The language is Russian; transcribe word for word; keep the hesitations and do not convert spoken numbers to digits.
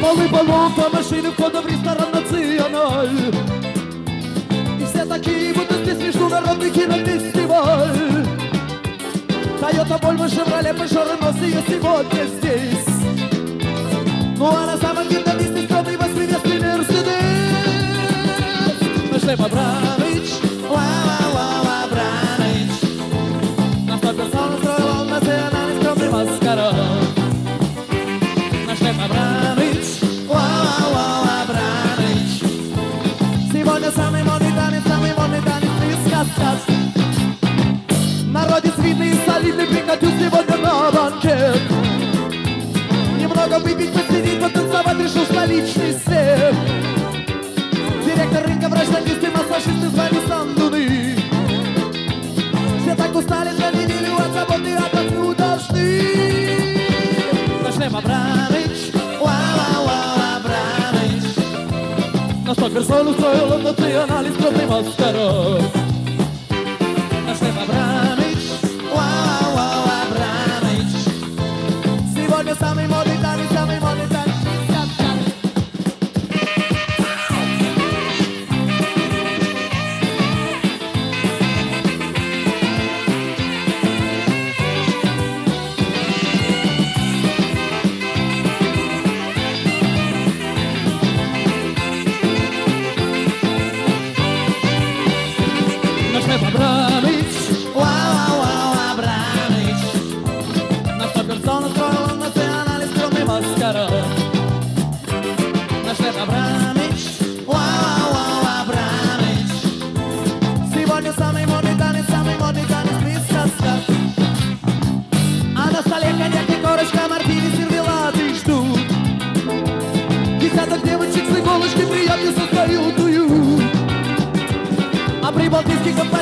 Полный баллон по машине входа в ресторан «Националь». И все такие, будто здесь международный кинофестиваль. Тойота, Вольво, Шевроле, Пежо, Рено, ее сегодня здесь. Ну а на самом видном месте скромный восьмиместный Мерседес. Наш Лев Абрамович, ла-ла-ла, Абрамович. На сто персон устроил он национальный скромный маскарад. Наш Лев Абрамович, ла-ла-ла, Абрамович. Сегодня самый модный танец, самый модный танец из каскад. Народец видный и солидный, приходил сегодня на банкет. Немного выпить, посидеть, потанцевать, решил столичный свет. Директор рынка, врач, дантисты, массажисты, звали сандуны. Все так устали за неделю от заботы, отдохнуть должны. Наш Лев Абрамович, ла-ла-ла, Абрамович. На сто персон устроил он национальный скромный маскарад. Наш Лев Абрамович, ла-ла-ла, Абрамович. Сегодня самый модный танец, самый модный танец. Наш Лев Абрамович, ла-ла-ла, Абрамович. На сто персон устроил он национальный скромный маскарад. Наш Лев Абрамович, ла-ла-ла, Абрамович. Сегодня самый модный танец, самый модный танец без каскад. А на столе коньяк и корочка, мартини, сервелаты ждут. Десяток девочек с иголочки приятно создают уют. А прибалтийский компания